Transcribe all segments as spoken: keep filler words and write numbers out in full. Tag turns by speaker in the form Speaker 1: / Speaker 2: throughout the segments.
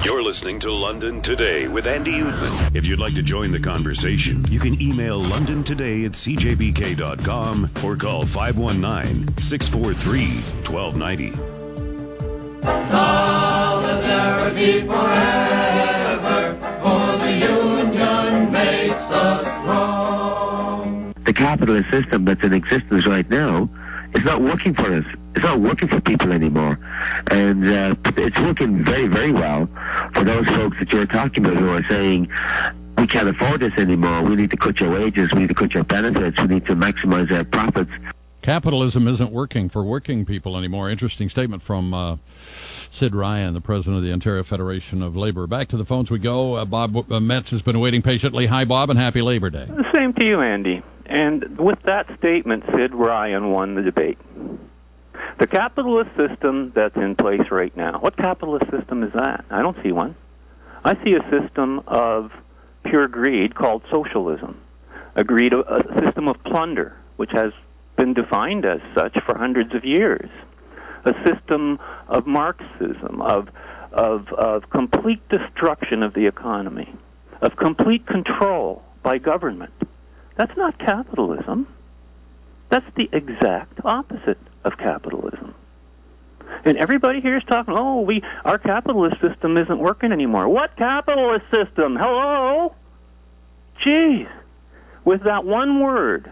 Speaker 1: You're listening to London Today with Andy Uthman. If you'd like to join the conversation, you can email london today at c j b k dot com or call five one nine, six four three, one two nine zero.
Speaker 2: Solidarity forever, for the union makes us strong.
Speaker 3: The capitalist system that's in existence right now is not working for us. It's not working for people anymore. And uh, it's working very, very well for those folks that you're talking about who are saying, we can't afford this anymore. We need to cut your wages. We need to cut your benefits. We need to maximize our profits.
Speaker 4: Capitalism isn't working for working people anymore. Interesting statement from uh, Sid Ryan, the president of the Ontario Federation of Labor. Back to the phones we go. Uh, Bob uh, Metz has been waiting patiently. Hi, Bob, and happy Labor Day.
Speaker 5: The same to you, Andy. And with that statement, Sid Ryan won the debate. The capitalist system that's in place right now, what capitalist system is that? I don't see one. I see a system of pure greed called socialism, a, greed, a system of plunder, which has been defined as such for hundreds of years, a system of Marxism, of, of, of complete destruction of the economy, of complete control by government. That's not capitalism. That's the exact opposite of capitalism. And everybody here is talking, oh, we our capitalist system isn't working anymore. What capitalist system? Hello? Jeez. With that one word,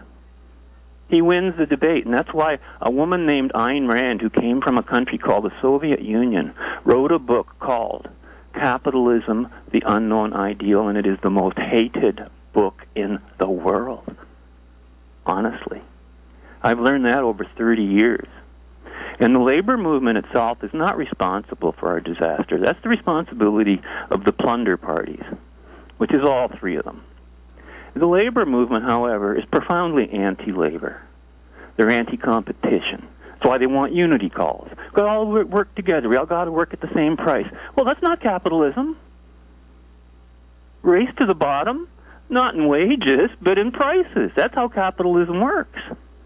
Speaker 5: he wins the debate. And that's why a woman named Ayn Rand, who came from a country called the Soviet Union, wrote a book called Capitalism, the Unknown Ideal, and it is the most hated book in the world. Honestly. I've learned that over thirty years. And the labor movement itself is not responsible for our disaster. That's the responsibility of the plunder parties, which is all three of them. The labor movement, however, is profoundly anti-labor. They're anti-competition. That's why they want unity calls. We all work together. We all got to work at the same price. Well, that's not capitalism. Race to the bottom, not in wages, but in prices. That's how capitalism works.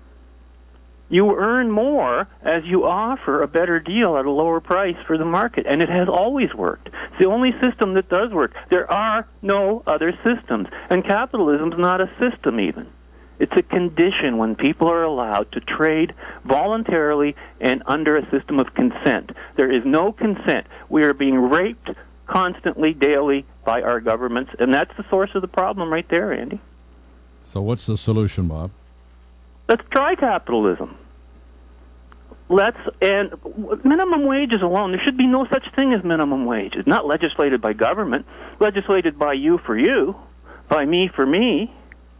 Speaker 5: You earn more as you offer a better deal at a lower price for the market, and it has always worked. It's the only system that does work. There are no other systems, and capitalism's not a system even. It's a condition when people are allowed to trade voluntarily and under a system of consent. There is no consent. We are being raped constantly, daily, by our governments, and that's the source of the problem right there, Andy.
Speaker 4: So what's the solution, Bob?
Speaker 5: Let's try capitalism. Let's, and minimum wages alone, there should be no such thing as minimum wages, not legislated by government, legislated by you for you, by me for me.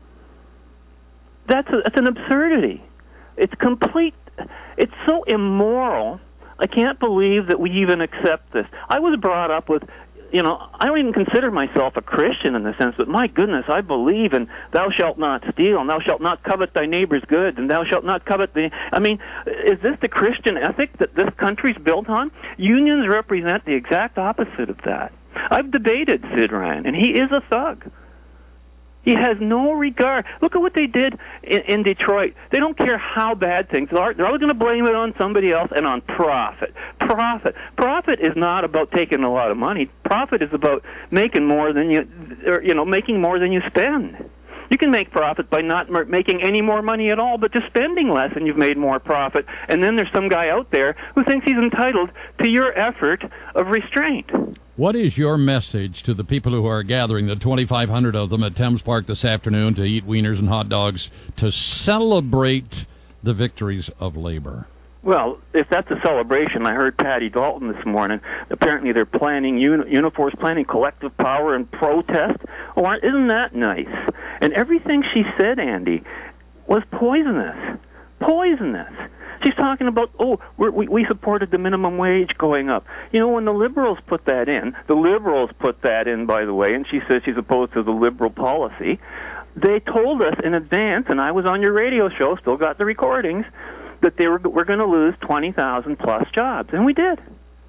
Speaker 5: That's, a, that's an absurdity. It's complete, it's so immoral, I can't believe that we even accept this. I was brought up with, you know, I don't even consider myself a Christian in the sense, but my goodness, I believe in thou shalt not steal, and thou shalt not covet thy neighbor's goods, and thou shalt not covet the... I mean, is this the Christian ethic that this country's built on? Unions represent the exact opposite of that. I've debated Sid Ryan, and he is a thug. He has no regard. Look at what they did in, in Detroit. They don't care how bad things are. They're always going to blame it on somebody else and on profit. Profit. Profit is not about taking a lot of money. Profit is about making more than you, or, you know, making more than you spend. You can make profit by not making any more money at all, but just spending less, and you've made more profit. And then there's some guy out there who thinks he's entitled to your effort of restraint.
Speaker 4: What is your message to the people who are gathering, the twenty-five hundred of them at Thames Park this afternoon, to eat wieners and hot dogs, to celebrate the victories of labor?
Speaker 5: Well, if that's a celebration, I heard Patty Dalton this morning. Apparently they're planning, Unifor's planning collective power and protest. Oh, isn't that nice? And everything she said, Andy, was poisonous. Poisonous. She's talking about, oh, we're, we we supported the minimum wage going up. You know, when the Liberals put that in, the Liberals put that in, by the way, and she says she's opposed to the Liberal policy, they told us in advance, and I was on your radio show, still got the recordings, that they were, were going to lose twenty thousand plus jobs, and we did.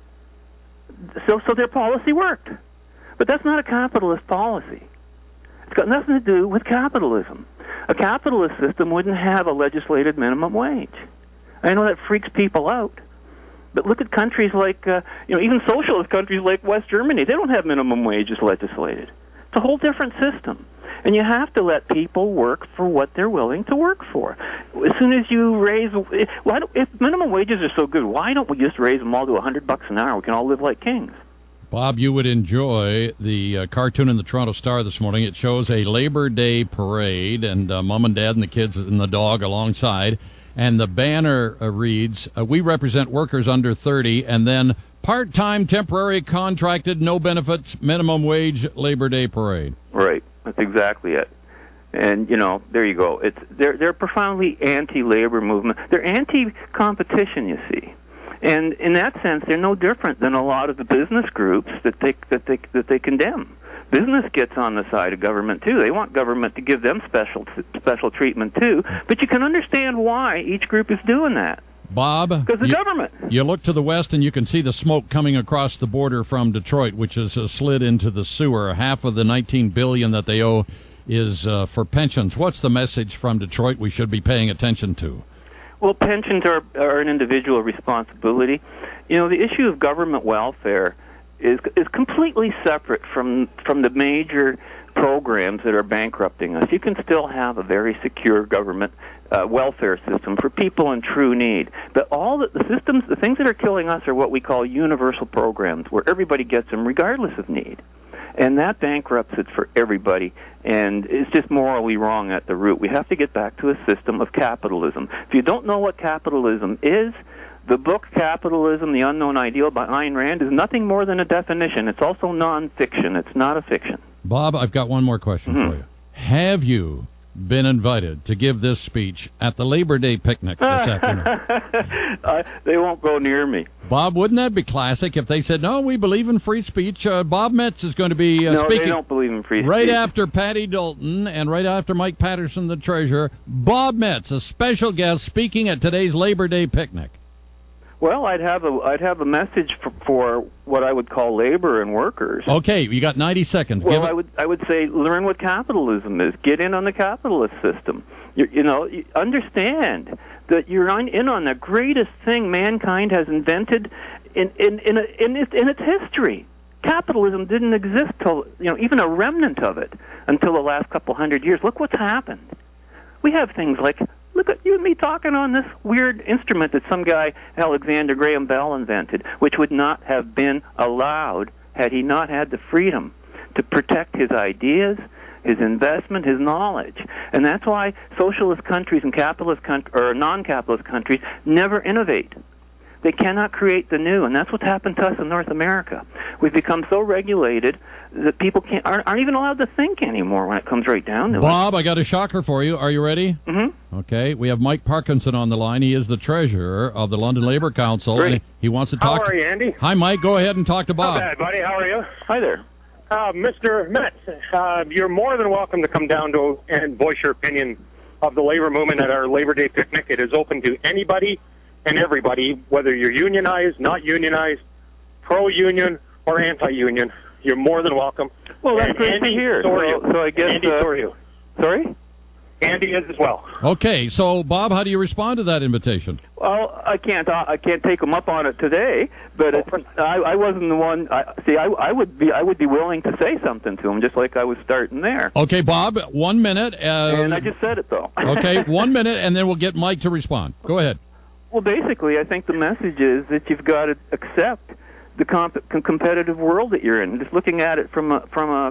Speaker 5: So, so their policy worked. But that's not a capitalist policy. It's got nothing to do with capitalism. A capitalist system wouldn't have a legislated minimum wage. I know that freaks people out, But look at countries like, uh, you know, even socialist countries like West Germany. They don't have minimum wages legislated. It's a whole different system. And you have to let people work for what they're willing to work for. As soon as you raise, why don't, if minimum wages are so good, why don't we just raise them all to a hundred bucks an hour? We can all live like kings.
Speaker 4: Bob, you would enjoy the uh, cartoon in the Toronto Star this morning. It shows a Labor Day parade, and uh, mom and dad and the kids and the dog alongside. And the banner uh, reads, uh, "We represent workers under thirty," and then part-time, temporary, contracted, no benefits, minimum wage Labor Day parade.
Speaker 5: Right. That's exactly it. And, you know, there you go. It's they're they're profoundly anti-labor movement. They're anti-competition, you see. And in that sense, they're no different than a lot of the business groups that they that they that they condemn. Business gets on the side of government too. They want government to give them special special treatment too. But you can understand why each group is doing that.
Speaker 4: Bob,
Speaker 5: because the
Speaker 4: you,
Speaker 5: government.
Speaker 4: You look to the west and you can see the smoke coming across the border from Detroit, which has uh, slid into the sewer. Half of the nineteen billion dollars that they owe is uh, for pensions. What's the message from Detroit we should be paying attention to?
Speaker 5: Well, pensions are, are an individual responsibility. You know, the issue of government welfare is is completely separate from from the major programs that are bankrupting us. You can still have a very secure government uh, welfare system for people in true need. But all the, the systems, the things that are killing us are what we call universal programs, where everybody gets them regardless of need. And that bankrupts it for everybody, and it's just morally wrong at the root. We have to get back to a system of capitalism. If you don't know what capitalism is, the book Capitalism, the Unknown Ideal by Ayn Rand is nothing more than a definition. It's also nonfiction. It's not a fiction.
Speaker 4: Bob, I've got one more question
Speaker 5: Mm-hmm.
Speaker 4: for you. Have you been invited to give this speech at the Labor Day picnic this afternoon?
Speaker 5: uh, they won't go near me.
Speaker 4: Bob, wouldn't that be classic if they said, no, we believe in free speech? Uh, Bob Metz is going to be uh,
Speaker 5: no,
Speaker 4: speaking.
Speaker 5: they don't believe in free
Speaker 4: right
Speaker 5: speech.
Speaker 4: after Patty Dalton and right after Mike Patterson, the treasurer. Bob Metz, a special guest, speaking at today's Labor Day picnic.
Speaker 5: Well, I'd have a I'd have a message for, for what I would call labor and workers.
Speaker 4: Okay, you got ninety seconds.
Speaker 5: Well,
Speaker 4: Give
Speaker 5: I
Speaker 4: it.
Speaker 5: would I would say learn what capitalism is. Get in on the capitalist system. You, you know, you understand that you're on, in on the greatest thing mankind has invented in in in, a, in, its, in its history. Capitalism didn't exist till, you know, even a remnant of it until the last couple hundred years. Look what's happened. We have things like, look at you and me talking on this weird instrument that some guy, Alexander Graham Bell, invented, which would not have been allowed had he not had the freedom to protect his ideas, his investment, his knowledge. And that's why socialist countries and capitalist countries, or non-capitalist countries never innovate. They cannot create the new, and that's what's happened to us in North America. We've become so regulated that people can't aren't, aren't even allowed to think anymore when it comes right down to it.
Speaker 4: Bob, I got a shocker for you. Are you ready?
Speaker 5: Mm-hmm.
Speaker 4: Okay, we have Mike Parkinson on the line. He is the treasurer of the London Labour Council.
Speaker 5: Great.
Speaker 4: And he wants to talk.
Speaker 6: How are you, Andy?
Speaker 4: Hi, Mike. Go ahead and talk to Bob.
Speaker 6: Not bad, buddy. How are you?
Speaker 5: Hi there.
Speaker 6: Uh, Mister Metz, uh, you're more than welcome to come down to and voice your opinion of the labor movement at our Labor Day picnic. It is open to anybody and everybody, whether you're unionized, not unionized, pro-union, or anti-union. You're more than welcome.
Speaker 5: Well, that's
Speaker 6: And
Speaker 5: great
Speaker 6: Andy,
Speaker 5: to hear.
Speaker 6: So, are
Speaker 5: So,
Speaker 6: you.
Speaker 5: so I guess.
Speaker 6: Andy,
Speaker 5: uh,
Speaker 6: so are you.
Speaker 5: Sorry?
Speaker 6: Andy is as well.
Speaker 4: Okay, so Bob, how do you respond to that invitation?
Speaker 5: Well, I can't. Uh, I can't take them up on it today. But it's, I, I wasn't the one. I, see, I, I would be. I would be willing to say something to them, just like I was starting there.
Speaker 4: Okay, Bob, one minute. Uh,
Speaker 5: And I just said it though.
Speaker 4: okay, one minute, and then we'll get Mike to respond. Go ahead.
Speaker 5: Well, basically, I think the message is that you've got to accept the comp- com- competitive world that you're in. Just looking at it from a from a,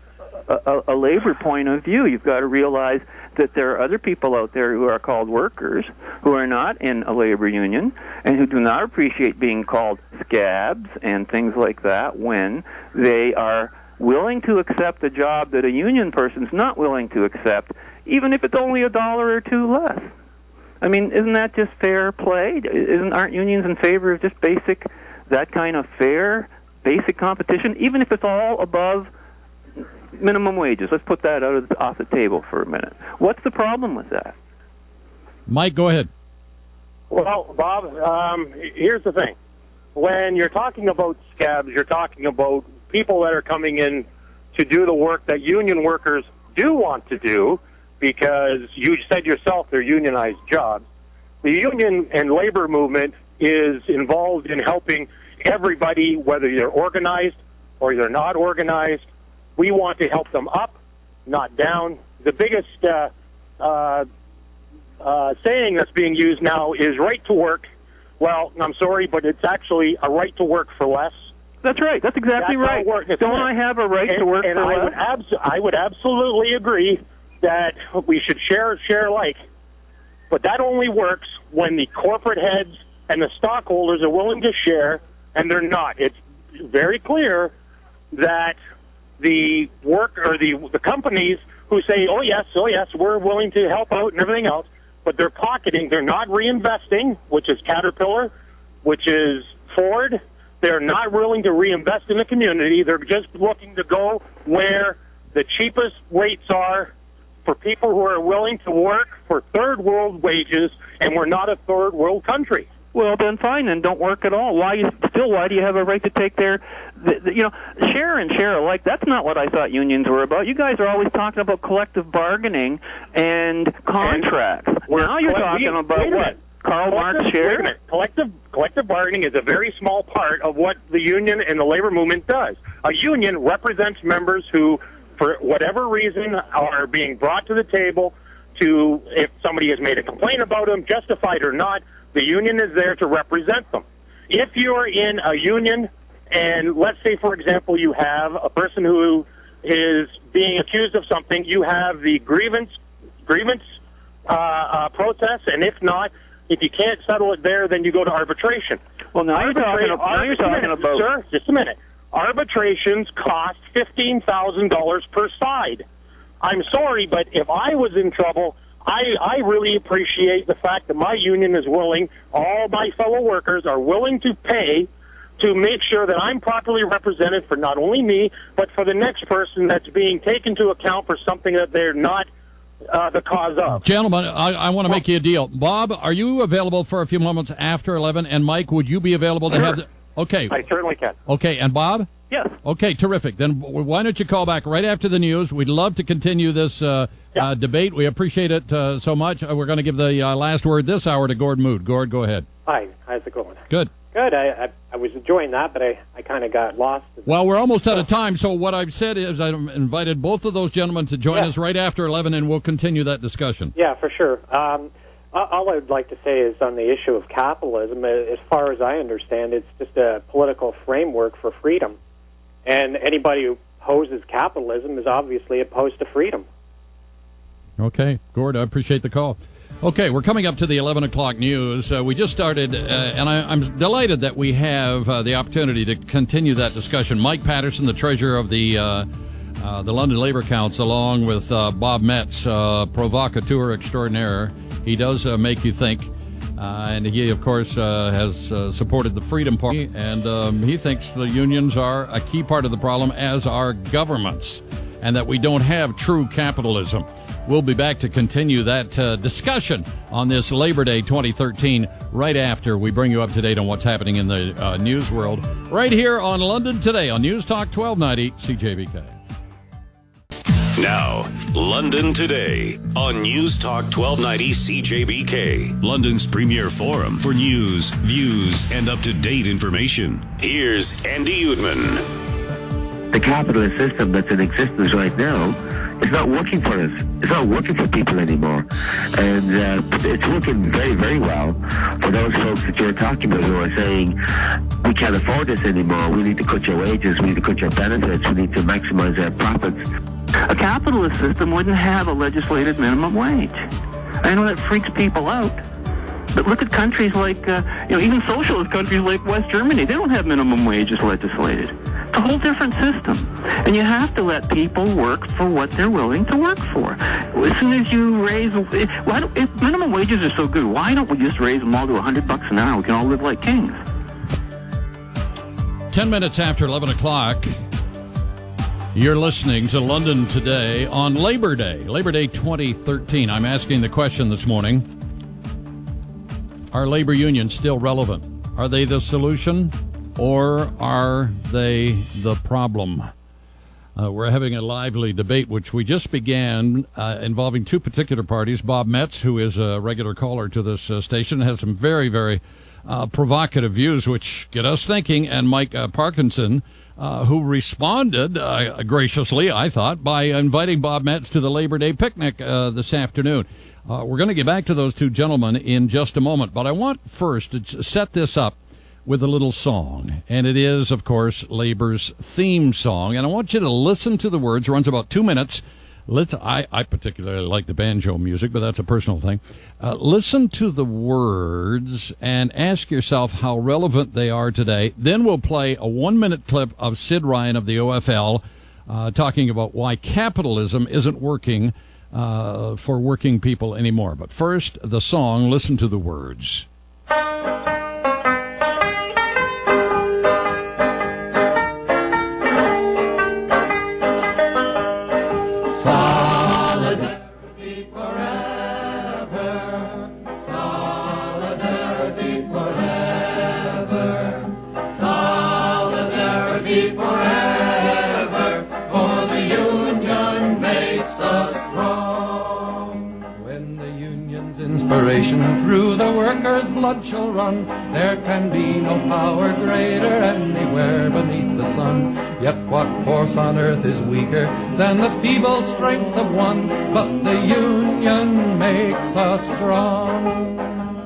Speaker 5: a a labor point of view, you've got to realize that there are other people out there who are called workers, who are not in a labor union, and who do not appreciate being called scabs and things like that when they are willing to accept a job that a union person's not willing to accept, even if it's only a dollar or two less. I mean, isn't that just fair play? Isn't aren't unions in favor of just basic, that kind of fair, basic competition, even if it's all above minimum wages? Let's put that out of the, off the table for a minute. What's the problem with that?
Speaker 4: Mike, go ahead.
Speaker 6: Well, Bob, um, here's the thing. When you're talking about scabs, you're talking about people that are coming in to do the work that union workers do want to do, because you said yourself they're unionized jobs. The union and labor movement is involved in helping everybody, whether you're organized or you're not organized. We want to help them up, not down. The biggest uh, uh, uh, saying that's being used now is right to work. Well, I'm sorry, but it's actually a right to work for less.
Speaker 5: That's right. That's exactly
Speaker 6: That's
Speaker 5: right.
Speaker 6: Work,
Speaker 5: Don't I have a right
Speaker 6: and,
Speaker 5: to work
Speaker 6: and
Speaker 5: for
Speaker 6: I
Speaker 5: less?
Speaker 6: would abs- I would absolutely agree that we should share share alike. But that only works when the corporate heads and the stockholders are willing to share, and they're not. It's very clear that the work or the the companies who say, oh, yes, oh, yes, we're willing to help out and everything else, but they're pocketing. They're not reinvesting, which is Caterpillar, which is Ford. They're not willing to reinvest in the community. They're just looking to go where the cheapest rates are for people who are willing to work for third world wages, and we're not a third world country.
Speaker 5: Well, then fine, then don't work at all. Why you still? Why do you have a right to take their, the, the, you know, share and share alike? That's not what I thought unions were about. You guys are always talking about collective bargaining and contracts.
Speaker 6: And
Speaker 5: now you're talking
Speaker 6: we,
Speaker 5: about what? Karl Marx share?
Speaker 6: Wait a minute. Collective collective bargaining is a very small part of what the union and the labor movement does. A union represents members who, for whatever reason, are being brought to the table to, if somebody has made a complaint about them, justified or not, the union is there to represent them. If you're in a union, and let's say, for example, you have a person who is being accused of something, you have the grievance grievance uh, uh, process, and if not, if you can't settle it there, then you go to arbitration.
Speaker 5: Well, now you're talking,
Speaker 6: Arbitra-
Speaker 5: now you're talking
Speaker 6: minute,
Speaker 5: about...
Speaker 6: Sir, just a minute. Arbitrations cost fifteen thousand dollars per side. I'm sorry, but if I was in trouble, I, I really appreciate the fact that my union is willing, all my fellow workers are willing to pay to make sure that I'm properly represented for not only me, but for the next person that's being taken into account for something that they're not uh, the cause of.
Speaker 4: Gentlemen, I, I want to make you a deal. Bob, are you available for a few moments after eleven? And Mike, would you be available to
Speaker 6: Sure.
Speaker 4: have... The, okay.
Speaker 6: I certainly can.
Speaker 4: Okay, and Bob?
Speaker 5: Yes.
Speaker 4: Okay, terrific. Then why don't you call back right after the news? We'd love to continue this uh,
Speaker 6: Yeah.
Speaker 4: uh, debate. We appreciate it uh, so much. Uh, we're going to give the uh, last word this hour to Gord Mood. Gord, go ahead.
Speaker 7: Hi, how's it going?
Speaker 4: Good.
Speaker 7: Good. I I, I was enjoying that, but I, I kind of got lost.
Speaker 4: Well, we're almost out of time, so what I've said is I've invited both of those gentlemen to join
Speaker 7: Yeah.
Speaker 4: us right after eleven, and we'll continue that discussion.
Speaker 7: Yeah, for sure. Um, a- all I would like to say is on the issue of capitalism, as far as I understand, it's just a political framework for freedom. And anybody who opposes capitalism is obviously opposed to freedom.
Speaker 4: Okay, Gord, I appreciate the call. Okay, we're coming up to the eleven o'clock news. Uh, we just started, uh, and I, I'm delighted that we have uh, the opportunity to continue that discussion. Mike Patterson, the treasurer of the uh, uh, the London Labour Council, along with uh, Bob Metz, uh, provocateur extraordinaire. He does uh, make you think. Uh, and he, of course, uh, has uh, supported the Freedom Party, and um, he thinks the unions are a key part of the problem, as are governments, and that we don't have true capitalism. We'll be back to continue that uh, discussion on this Labor Day twenty thirteen right after we bring you up to date on what's happening in the uh, news world, right here on London Today on News Talk twelve ninety C J B K.
Speaker 1: Now, London Today on News Talk twelve ninety C J B K, London's premier forum for news, views, and up-to-date information. Here's Andy Udman.
Speaker 3: The capitalist system that's in existence right now is not working for us. It's not working for people anymore. And uh, it's working very, very well for those folks that you're talking about who are saying, we can't afford this anymore. We need to cut your wages. We need to cut your benefits. We need to maximize our profits.
Speaker 8: A capitalist system wouldn't have a legislated minimum wage. I know that freaks people out. But look at countries like, uh, you know, even socialist countries like West Germany. They don't have minimum wages legislated. It's a whole different system. And you have to let people work for what they're willing to work for. As soon as you raise, why don't, if minimum wages are so good, why don't we just raise them all to one hundred bucks an hour? We can all live like kings.
Speaker 4: Ten minutes after eleven o'clock, you're listening to London Today on Labor Day, Labor Day twenty thirteen. I'm asking the question this morning, are labor unions still relevant? Are they the solution, or are they the problem? Uh, we're having a lively debate, which we just began, uh, involving two particular parties. Bob Metz, who is a regular caller to this uh, station, has some very, very uh, provocative views, which get us thinking. And Mike uh, Parkinson, uh, who responded uh, graciously, I thought, by inviting Bob Metz to the Labor Day picnic uh, this afternoon. Uh, we're going to get back to those two gentlemen in just a moment, but I want first to set this up with a little song, and it is, of course, Labor's theme song, and I want you to listen to the words. It runs about two minutes. Let's. I, I particularly like the banjo music, but that's a personal thing. Uh, listen to the words and ask yourself how relevant they are today. Then we'll play a one-minute clip of Sid Ryan of the O F L uh, talking about why capitalism isn't working uh, for working people anymore. But first, the song. Listen to the words.
Speaker 2: Solidarity forever, solidarity forever, solidarity forever, for the Union makes us strong.
Speaker 9: When the Union's inspiration through the workers' blood shall run, there can be no power greater anywhere beneath the sun. Yet what force on earth is weaker than the feeble strength of one? But the Union makes us strong.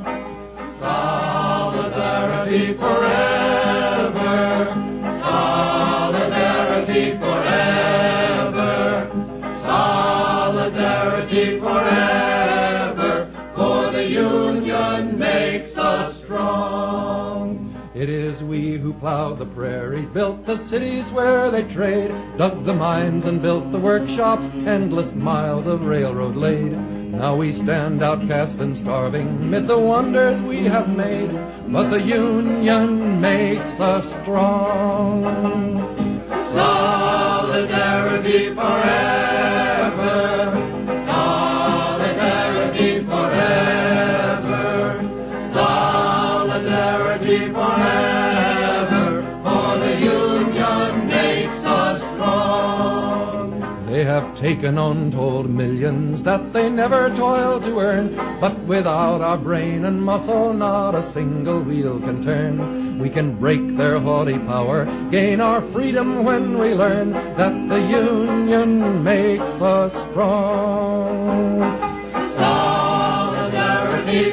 Speaker 2: Solidarity forever, solidarity forever, solidarity forever, for the Union makes us strong.
Speaker 9: It is we who plowed the prairies, built the cities where they trade, dug the mines and built the workshops, endless miles of railroad laid. Now we stand outcast and starving mid the wonders we have made, but the Union makes us strong.
Speaker 2: Solidarity forever, solidarity forever, solidarity forever, for the Union makes us strong.
Speaker 9: They have taken untold millions that they never toiled to earn, but without our brain and muscle not a single wheel can turn. We can break their haughty power, gain our freedom when we learn that the Union makes us strong.
Speaker 2: Solidarity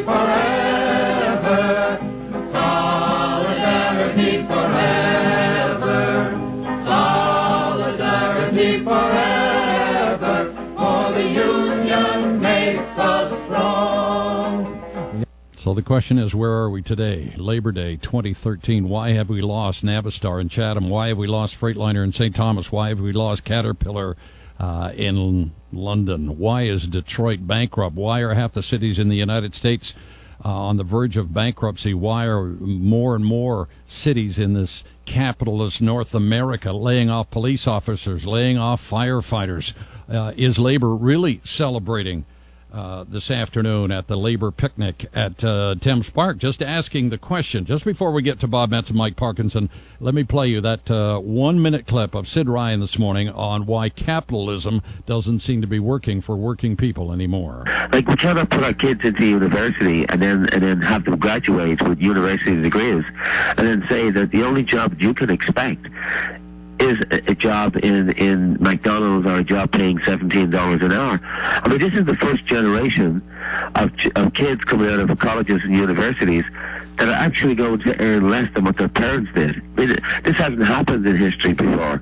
Speaker 2: forever, solidarity forever, solidarity forever, for the Union makes us strong.
Speaker 4: So the question is, where are we today? Labor Day twenty thirteen. Why have we lost Navistar in Chatham? Why have we lost Freightliner in Saint Thomas? Why have we lost Caterpillar uh, in London? Why is Detroit bankrupt? Why are half the cities in the United States uh, on the verge of bankruptcy? Why are more and more cities in this capitalist North America laying off police officers, laying off firefighters? Uh, is labor really celebrating Uh, this afternoon at the labor picnic at uh, Thames Park? Just asking the question. Just before we get to Bob Metz and Mike Parkinson, let me play you that uh, one-minute clip of Sid Ryan this morning on why capitalism doesn't seem to be working for working people anymore.
Speaker 3: Like, we cannot put our kids into university and then and then have them graduate with university degrees and then say that the only job you can expect is a job in, in McDonald's or a job paying seventeen dollars an hour. I mean, this is the first generation of, ch- of kids coming out of colleges and universities that are actually going to earn less than what their parents did. I mean, this hasn't happened in history before.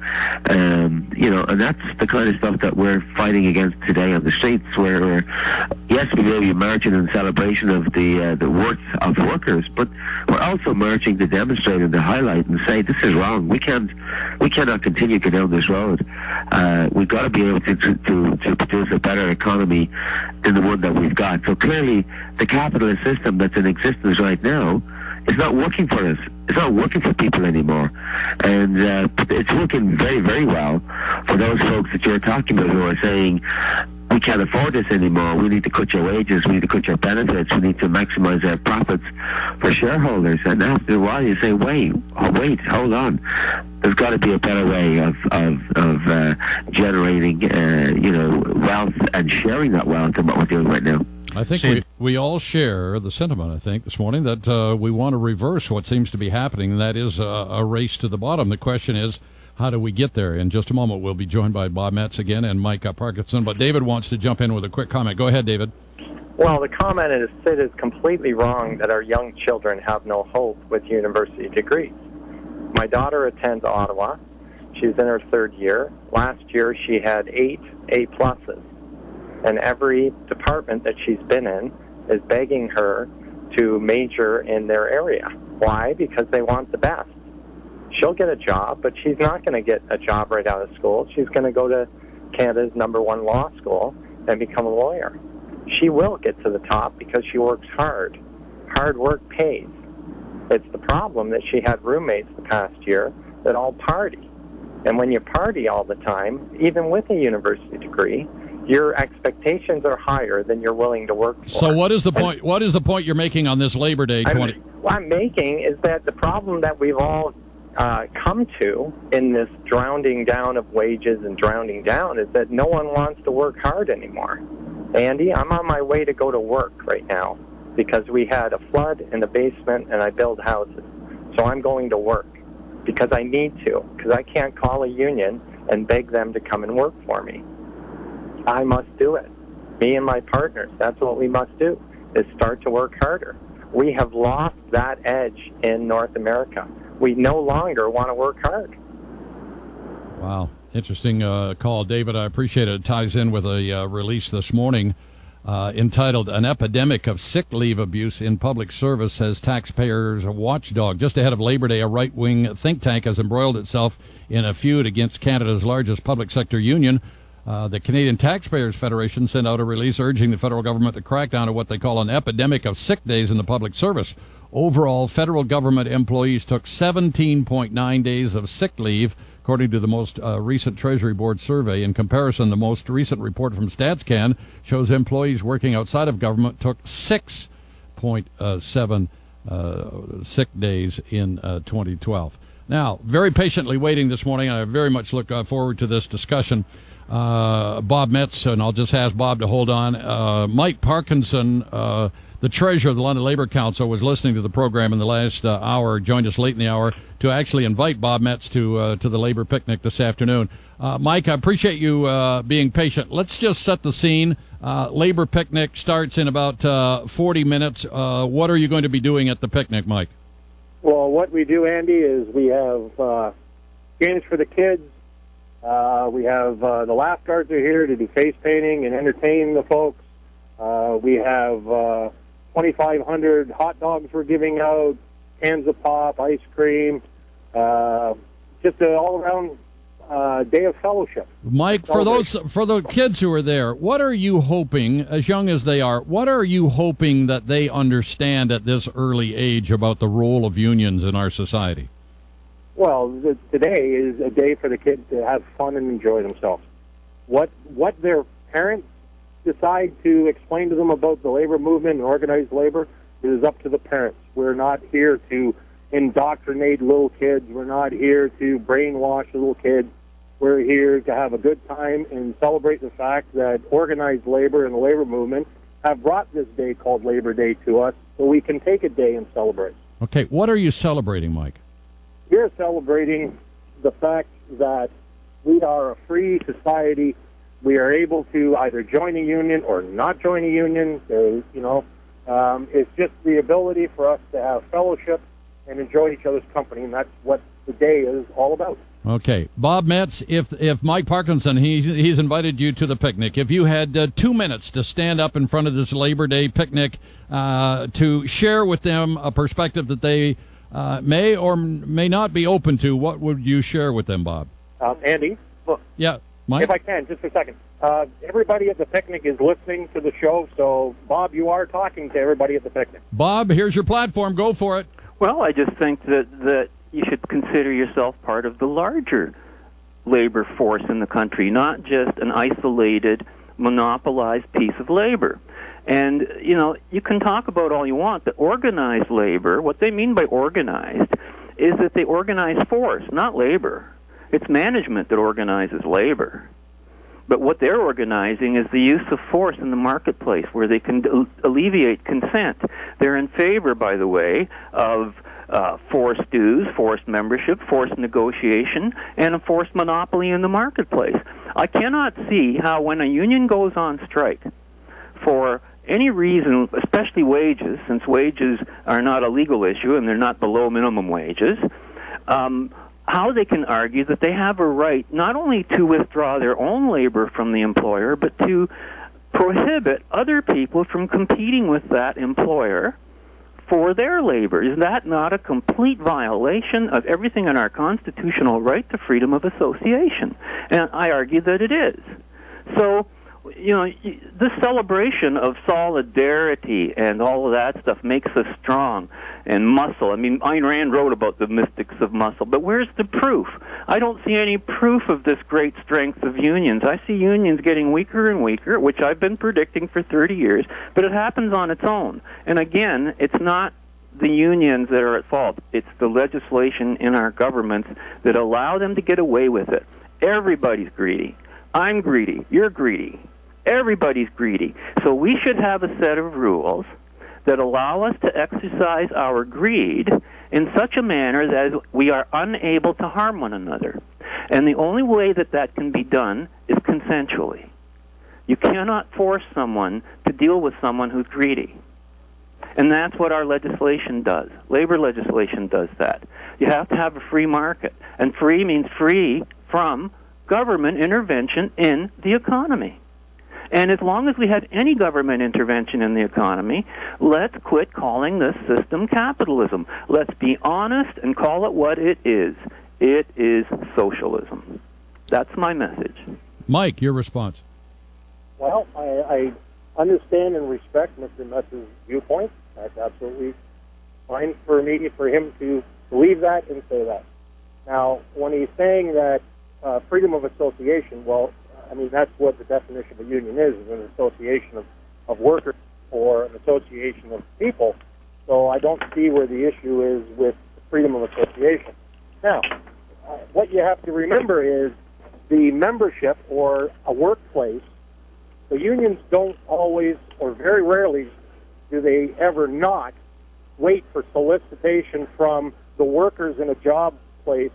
Speaker 3: Um, you know, and that's the kind of stuff that we're fighting against today on the streets, where, we're, yes, we may be marching in celebration of the uh, the worth of workers, but we're also marching to demonstrate and to highlight and say, this is wrong. We can't, we cannot continue to go down this road. Uh, we've got to be able to, to, to, to produce a better economy than the one that we've got. So clearly, the capitalist system that's in existence right now is not working for us. It's not working for people anymore. And uh, it's working very, very well for those folks that you're talking about who are saying, we can't afford this anymore. We need to cut your wages. We need to cut your benefits. We need to maximize our profits for shareholders. And after a while, you say, wait, oh, wait, hold on. There's got to be a better way of of, of uh, generating, uh, you know, wealth and sharing that wealth than what we're doing right now.
Speaker 4: I think
Speaker 10: See,
Speaker 4: we, we all share the sentiment, I think, this morning that uh, we want to reverse what seems to be happening, and that is uh, a race to the bottom. The question is, how do we get there? In just a moment, we'll be joined by Bob Metz again and Mike uh, Parkinson, but David wants to jump in with a quick comment. Go ahead, David.
Speaker 11: Well, the comment is Sid is completely wrong that our young children have no hope with university degrees. My daughter attends Ottawa. She's in her third year. Last year, she had eight A pluses. And every department that she's been in is begging her to major in their area. Why? Because they want the best. She'll get a job, but she's not going to get a job right out of school. She's going to go to Canada's number one law school and become a lawyer. She will get to the top because she works hard. Hard work pays. It's the problem that she had roommates the past year that all party. And when you party all the time, even with a university degree, your expectations are higher than you're willing to work for.
Speaker 4: So what is the point?
Speaker 11: And
Speaker 4: what is the point you're making on this Labor Day twenty?
Speaker 11: I'm, what I'm making is that the problem that we've all uh, come to in this drowning down of wages and drowning down is that no one wants to work hard anymore. Andy, I'm on my way to go to work right now because we had a flood in the basement and I build houses. So I'm going to work because I need to, because I can't call a union and beg them to come and work for me. I must do it. Me and my partners, that's what we must do, is start to work harder. We have lost that edge in North America. We no longer want to work hard.
Speaker 4: Wow. Interesting uh, call, David. I appreciate it. It ties in with a uh, release this morning uh, entitled An Epidemic of Sick Leave Abuse in Public Service as Taxpayers Watchdog. Just ahead of Labor Day, a right-wing think tank has embroiled itself in a feud against Canada's largest public sector union. Uh, the Canadian Taxpayers Federation sent out a release urging the federal government to crack down on what they call an epidemic of sick days in the public service. Overall, federal government employees took seventeen point nine days of sick leave, according to the most uh, recent Treasury Board survey. In comparison, the most recent report from StatsCan shows employees working outside of government took six point seven uh, sick days in uh, twenty twelve. Now, very patiently waiting this morning, and I very much look uh, forward to this discussion. Uh, Bob Metz, and I'll just ask Bob to hold on. Uh, Mike Parkinson, uh, the treasurer of the London Labour Council, was listening to the program in the last uh, hour, joined us late in the hour to actually invite Bob Metz to uh, to the Labour picnic this afternoon. Uh, Mike, I appreciate you uh, being patient. Let's just set the scene. Uh, Labour picnic starts in about uh, forty minutes. Uh, what are you going to be doing at the picnic, Mike?
Speaker 6: Well, what we do, Andy, is we have uh, games for the kids. Uh, we have uh, the Laugh Guards are here to do face painting and entertain the folks. Uh, we have uh, twenty-five hundred hot dogs we're giving out, cans of pop, ice cream, uh, just an all-around uh, day of fellowship.
Speaker 4: Mike, for those for the kids who are there, what are you hoping, as young as they are, what are you hoping that they understand at this early age about the role of unions in our society?
Speaker 6: Well, the, today is a day for the kids to have fun and enjoy themselves. What what their parents decide to explain to them about the labor movement and organized labor is up to the parents. We're not here to indoctrinate little kids. We're not here to brainwash little kids. We're here to have a good time and celebrate the fact that organized labor and the labor movement have brought this day called Labor Day to us so we can take a day and celebrate.
Speaker 4: Okay, what are you celebrating, Mike?
Speaker 6: We're celebrating the fact that we are a free society. We are able to either join a union or not join a union. There's, you know, um, it's just the ability for us to have fellowship and enjoy each other's company, and that's what the day is all about.
Speaker 4: Okay, Bob Metz, if if Mike Parkinson, he's, he's invited you to the picnic. If you had uh, two minutes to stand up in front of this Labor Day picnic uh, to share with them a perspective that they Uh, may or may not be open to, what would you share with them, Bob?
Speaker 6: Um, Andy? Look,
Speaker 4: yeah, Mike?
Speaker 6: If I can, just for a second. Uh, everybody at the picnic is listening to the show, so, Bob, you are talking to everybody at the picnic.
Speaker 4: Bob, here's your platform. Go for it.
Speaker 5: Well, I just think that, that you should consider yourself part of the larger labor force in the country, not just an isolated, monopolized piece of labor. And, you know, you can talk about all you want, but organized labor, what they mean by organized is that they organize force, not labor. It's management that organizes labor. But what they're organizing is the use of force in the marketplace where they can al- alleviate consent. They're in favor, by the way, of uh, forced dues, forced membership, forced negotiation, and a forced monopoly in the marketplace. I cannot see how when a union goes on strike for any reason, especially wages, since wages are not a legal issue and they're not below minimum wages, um, how they can argue that they have a right not only to withdraw their own labor from the employer, but to prohibit other people from competing with that employer for their labor. Is that not a complete violation of everything in our constitutional right to freedom of association? And I argue that it is. So, you know, this celebration of solidarity and all of that stuff makes us strong and muscle. I mean, Ayn Rand wrote about the mystics of muscle, but where's the proof? I don't see any proof of this great strength of unions. I see unions getting weaker and weaker, which I've been predicting for thirty years, but it happens on its own. And again, it's not the unions that are at fault. It's the legislation in our governments that allow them to get away with it. Everybody's greedy. I'm greedy. You're greedy. Everybody's greedy. So we should have a set of rules that allow us to exercise our greed in such a manner that we are unable to harm one another. And the only way that that can be done is consensually. You cannot force someone to deal with someone who's greedy. And that's what our legislation does. Labor legislation does that. You have to have a free market. And free means free from government intervention in the economy. And as long as we have any government intervention in the economy, let's quit calling this system capitalism. Let's be honest and call it what it is. It is socialism. That's my message.
Speaker 4: Mike, your response.
Speaker 10: Well, I, I understand and respect Mister Metz's viewpoint. That's absolutely fine for me, for him to believe that and say that. Now, when he's saying that uh, freedom of association, well, I mean, that's what the definition of a union is, is an association of, of workers or an association of people. So I don't see where the issue is with freedom of association. Now, uh, what you have to remember is the membership or a workplace, the unions don't always, or very rarely, do they ever not wait for solicitation from the workers in a job place,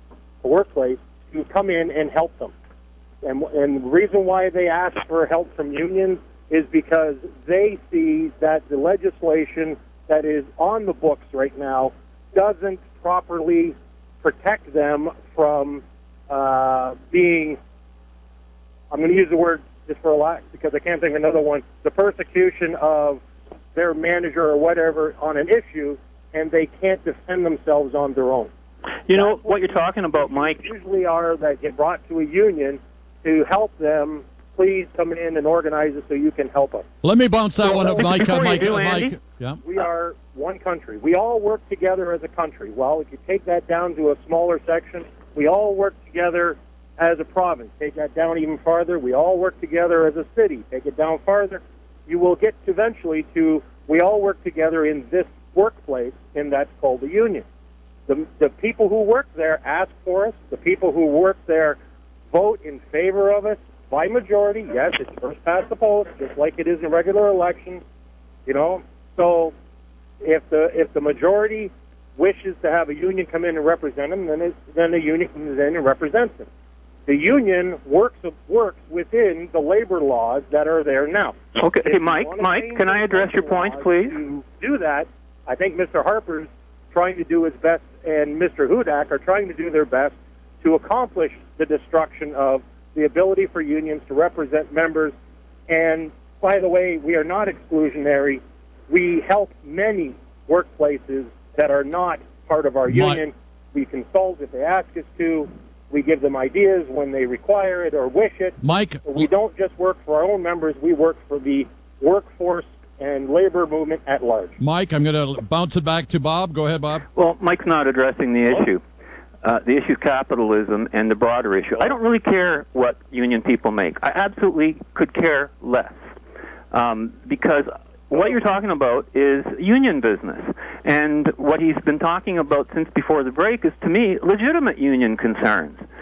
Speaker 10: a workplace, to come in and help them. And, and the reason why they ask for help from unions is because they see that the legislation that is on the books right now doesn't properly protect them from uh, being, I'm going to use the word just for a lot because I can't think of another one, the persecution of their manager or whatever on an issue, and they can't defend themselves on their own.
Speaker 5: You know, what, what you're talking about, Mike,
Speaker 10: usually are that get brought to a union to help them. Please come in and organize it so you can help us.
Speaker 4: Let me bounce that
Speaker 10: so,
Speaker 4: one up, Mike. Uh, Mike,
Speaker 5: do,
Speaker 4: uh,
Speaker 5: Andy,
Speaker 4: Mike. Yeah.
Speaker 10: We are one country. We all work together as a country. Well, if you take that down to a smaller section, we all work together as a province. Take that down even farther, we all work together as a city. Take it down farther, you will get eventually to we all work together in this workplace, and that's called a union. The, the people who work there ask for us. The people who work there vote in favor of us by majority. Yes, it's first past the post, just like it is in a regular election. You know, so if the if the majority wishes to have a union come in and represent them, then it, then the union comes in and represents them. The union works works within the labor laws that are there now.
Speaker 5: Okay, hey, Mike, Mike, can I address your points, please?
Speaker 10: To do that, I think Mister Harper's trying to do his best, and Mister Hudak are trying to do their best to accomplish the destruction of the ability for unions to represent members. And by the way, we are not exclusionary. We help many workplaces that are not part of our union.
Speaker 4: Mike.
Speaker 10: We consult if they ask us to. We give them ideas when they require it or wish it.
Speaker 4: Mike.
Speaker 10: We don't just work for our own members. We work for the workforce and labor movement at large.
Speaker 4: Mike, I'm going to bounce it back to Bob. Go ahead, Bob.
Speaker 5: Well, Mike's not addressing the issue. Uh, the issue is capitalism and the broader issue. I don't really care what union people make. I absolutely could care less um, because what you're talking about is union business. And what he's been talking about since before the break is, to me, legitimate union concerns.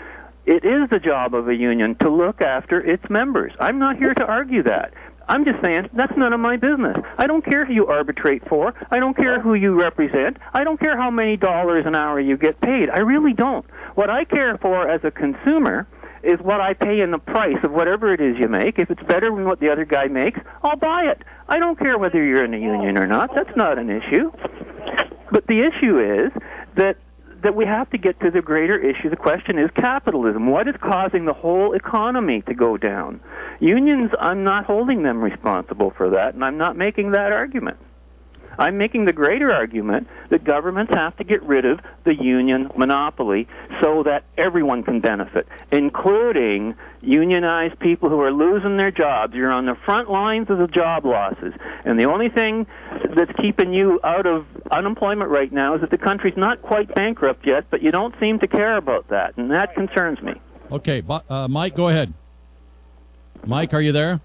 Speaker 5: It is the job of a union to look after its members. I'm not here to argue that. I'm just saying that's none of my business. I don't care who you arbitrate for. I don't care who you represent. I don't care how many dollars an hour you get paid. I really don't. What I care for as a consumer is what I pay in the price of whatever it is you make. If it's better than what the other guy makes, I'll buy it. I don't care whether you're in a union or not. That's not an issue. But the issue is that that we have to get to the greater issue. The question is capitalism. What is causing the whole economy to go down? Unions, I'm not holding them responsible for that, and I'm not making that argument. I'm making the greater argument that governments have to get rid of the union monopoly so that everyone can benefit, including unionized people who are losing their jobs. You're on the front lines of the job losses. And the only thing that's keeping you out of unemployment right now is that the country's not quite bankrupt yet, but you don't seem to care about that, and that concerns me.
Speaker 4: Okay, uh, Mike, go ahead. Mike, are you there?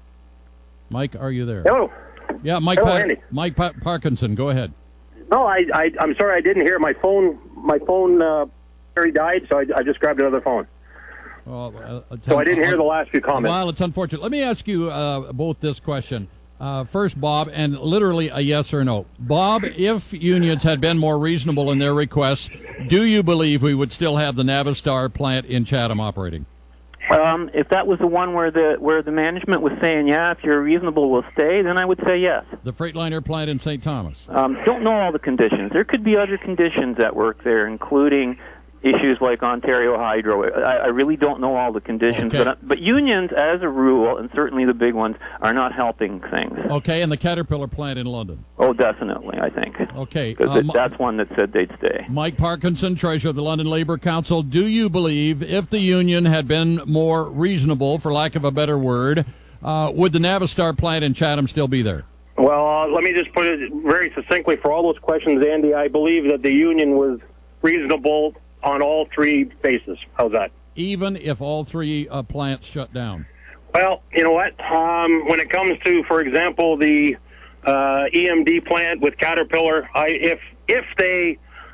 Speaker 4: Mike, are you there?
Speaker 12: Hello.
Speaker 4: Yeah, Mike.
Speaker 12: Hello,
Speaker 4: pa-
Speaker 12: Andy.
Speaker 4: Mike pa- Parkinson, go ahead.
Speaker 12: No, I, I, I'm sorry, I didn't hear my phone. My phone uh, battery died, so I, I just grabbed another phone.
Speaker 4: Well, uh,
Speaker 12: so I didn't hear the last few comments.
Speaker 4: Well, it's unfortunate. Let me ask you uh, both this question. Uh, first, Bob, and literally a yes or no. Bob, if unions had been more reasonable in their requests, do you believe we would still have the Navistar plant in Chatham operating?
Speaker 5: Um, if that was the one where the where the management was saying, yeah, if you're reasonable, we'll stay, then I would say yes.
Speaker 4: The Freightliner plant in Saint Thomas?
Speaker 5: Um, don't know all the conditions. There could be other conditions at work there, including issues like Ontario Hydro. I, I really don't know all the conditions,
Speaker 4: Okay.
Speaker 5: but, but unions, as a rule, and certainly the big ones, are not helping things.
Speaker 4: Okay, and the Caterpillar plant in London?
Speaker 5: Oh, definitely, I think.
Speaker 4: Okay.
Speaker 5: Because
Speaker 4: um,
Speaker 5: that's one that said they'd stay.
Speaker 4: Mike Parkinson, Treasurer of the London Labour Council, do you believe if the union had been more reasonable, for lack of a better word, uh, would the Navistar plant in Chatham still be there?
Speaker 12: Well, uh, let me just put it very succinctly for all those questions, Andy. I believe that the union was reasonable on all three bases. How's that?
Speaker 4: Even if all three uh, plants shut down?
Speaker 12: Well, you know what? Um, when it comes to, for example, the uh, E M D plant with Caterpillar, I, if if they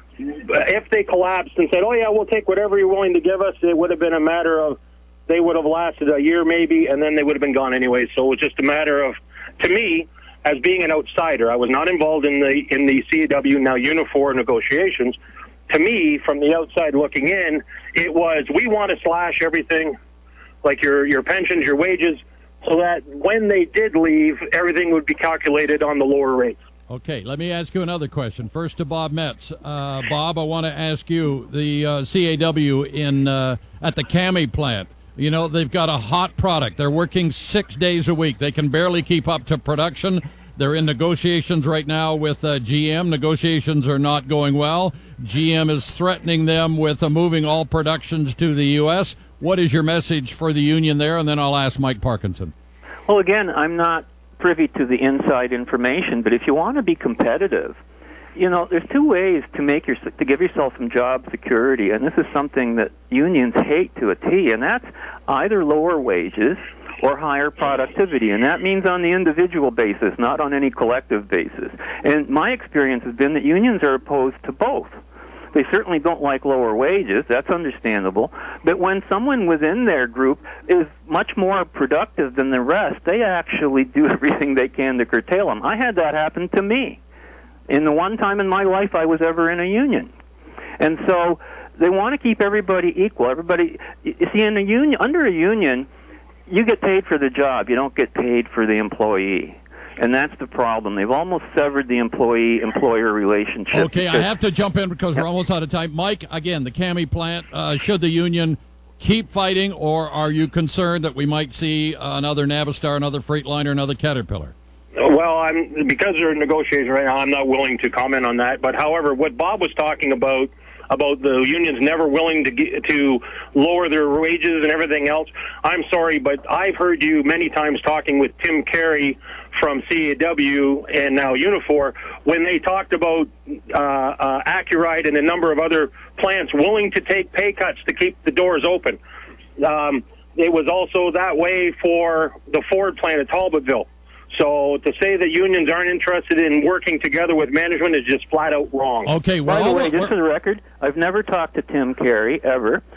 Speaker 12: if they collapsed and said, "Oh yeah, we'll take whatever you're willing to give us," it would have been a matter of they would have lasted a year maybe, and then they would have been gone anyway. So it was just a matter of, to me, as being an outsider, I was not involved in the in the C A W now Unifor negotiations. To me, from the outside looking in, it was, we want to slash everything, like your your pensions, your wages, so that when they did leave, everything would be calculated on the lower rates.
Speaker 4: Okay, let me ask you another question. First to Bob Metz. Uh, Bob, I want to ask you, the uh, C A W in uh, at the Cami plant, you know, they've got a hot product. They're working six days a week. They can barely keep up to production. They're in negotiations right now with uh, G M. Negotiations are not going well. G M is threatening them with uh, moving all productions to the U S. What is your message for the union there? And then I'll ask Mike Parkinson.
Speaker 5: Well, again, I'm not privy to the inside information, but if you want to be competitive, you know, there's two ways to make your to give yourself some job security, and this is something that unions hate to a T, and that's either lower wages or higher productivity, and that means on the individual basis, not on any collective basis. And my experience has been that unions are opposed to both. They certainly don't like lower wages, that's understandable, but when someone within their group is much more productive than the rest, they actually do everything they can to curtail them. I had that happen to me in the one time in my life I was ever in a union. And so they want to keep everybody equal. Everybody, you see, in a union, under a union, you get paid for the job. You don't get paid for the employee. And that's the problem. They've almost severed the employee-employer relationship.
Speaker 4: Okay, I have to jump in because we're almost out of time. Mike, again, the Cami plant, uh, should the union keep fighting, or are you concerned that we might see uh, another Navistar, another Freightliner, another Caterpillar?
Speaker 12: Well, I'm because they're in negotiations right now, I'm not willing to comment on that. But however, what Bob was talking about, about the unions never willing to get, to lower their wages and everything else, I'm sorry, but I've heard you many times talking with Tim Carey from C A W and now Unifor when they talked about uh, uh, Accurite and a number of other plants willing to take pay cuts to keep the doors open. Um, it was also that way for the Ford plant at Talbotville. So to say that unions aren't interested in working together with management is just flat out wrong.
Speaker 4: Okay, well,
Speaker 5: by the way, just for the record, I've never talked to Tim Carey ever.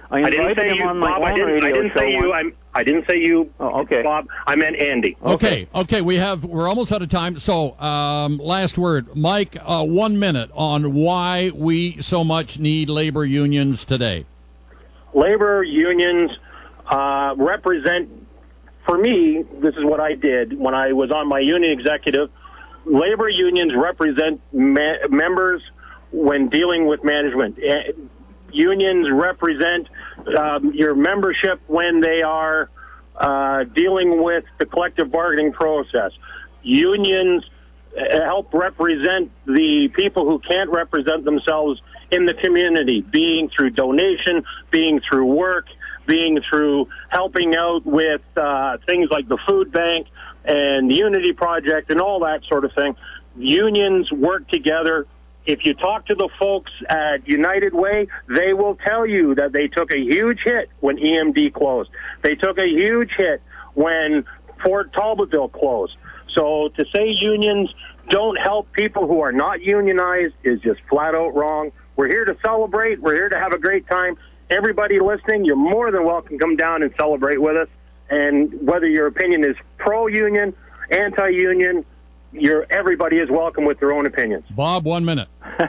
Speaker 5: I
Speaker 12: I didn't
Speaker 5: invited
Speaker 12: say
Speaker 5: him
Speaker 12: you,
Speaker 5: on my
Speaker 12: Bob. I
Speaker 5: own
Speaker 12: didn't, I
Speaker 5: radio
Speaker 12: didn't
Speaker 5: show
Speaker 12: say you.
Speaker 5: once.
Speaker 12: I'm, I didn't say you,
Speaker 5: Oh, okay.
Speaker 12: Bob. I meant Andy.
Speaker 4: Okay, okay, we have we're almost out of time. So, um, last word, Mike. Uh, one minute on why we so much need labor unions today.
Speaker 12: Labor unions uh, represent, for me, this is what I did when I was on my union executive. Labor unions represent ma- members when dealing with management. Uh, unions represent um, your membership when they are uh, dealing with the collective bargaining process. Unions uh, help represent the people who can't represent themselves in the community, being through donation, being through work, being through helping out with uh, things like the food bank and the Unity Project and all that sort of thing. Unions work together. If you talk to the folks at United Way, they will tell you that they took a huge hit when E M D closed. They took a huge hit when Fort Talbotville closed. So to say unions don't help people who are not unionized is just flat out wrong. We're here to celebrate. We're here to have a great time. Everybody listening, you're more than welcome to come down and celebrate with us. And whether your opinion is pro-union, anti-union, you're, everybody is welcome with their own opinions.
Speaker 4: Bob, one minute.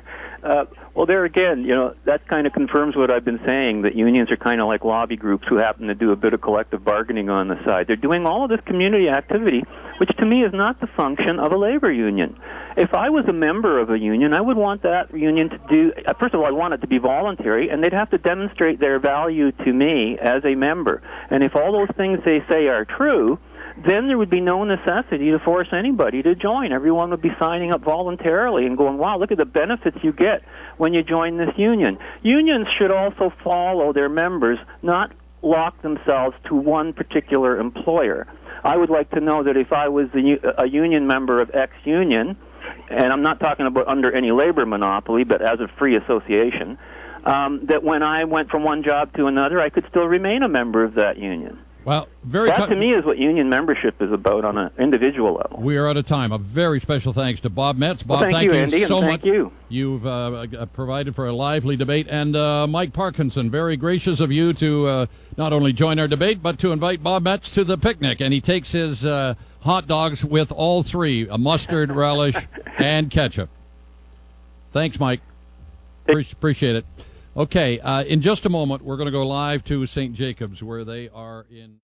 Speaker 5: Uh, well, there again, you know, that kind of confirms what I've been saying, that unions are kind of like lobby groups who happen to do a bit of collective bargaining on the side. They're doing all of this community activity, which to me is not the function of a labor union. If I was a member of a union, I would want that union to do, first of all, I want it to be voluntary, and they'd have to demonstrate their value to me as a member. And if all those things they say are true, then there would be no necessity to force anybody to join. Everyone would be signing up voluntarily and going, wow, look at the benefits you get when you join this union. Unions should also follow their members, not lock themselves to one particular employer. I would like to know that if I was a union member of X union, and I'm not talking about under any labor monopoly, but as a free association, um, that when I went from one job to another, I could still remain a member of that union.
Speaker 4: Well, very
Speaker 5: that
Speaker 4: co-
Speaker 5: to me is what union membership is about on an individual level.
Speaker 4: We are out of time. A very special thanks to Bob Metz. Bob,
Speaker 5: well, thank,
Speaker 4: thank
Speaker 5: you,
Speaker 4: you
Speaker 5: Andy,
Speaker 4: so
Speaker 5: and
Speaker 4: much.
Speaker 5: Thank you.
Speaker 4: You've uh, uh, provided for a lively debate. And uh, Mike Parkinson, very gracious of you to uh, not only join our debate, but to invite Bob Metz to the picnic. And he takes his uh, hot dogs with all three, a mustard, relish, and ketchup. Thanks, Mike. Pre- appreciate it. Okay, uh, in just a moment, we're going to go live to Saint Jacobs, where they are in...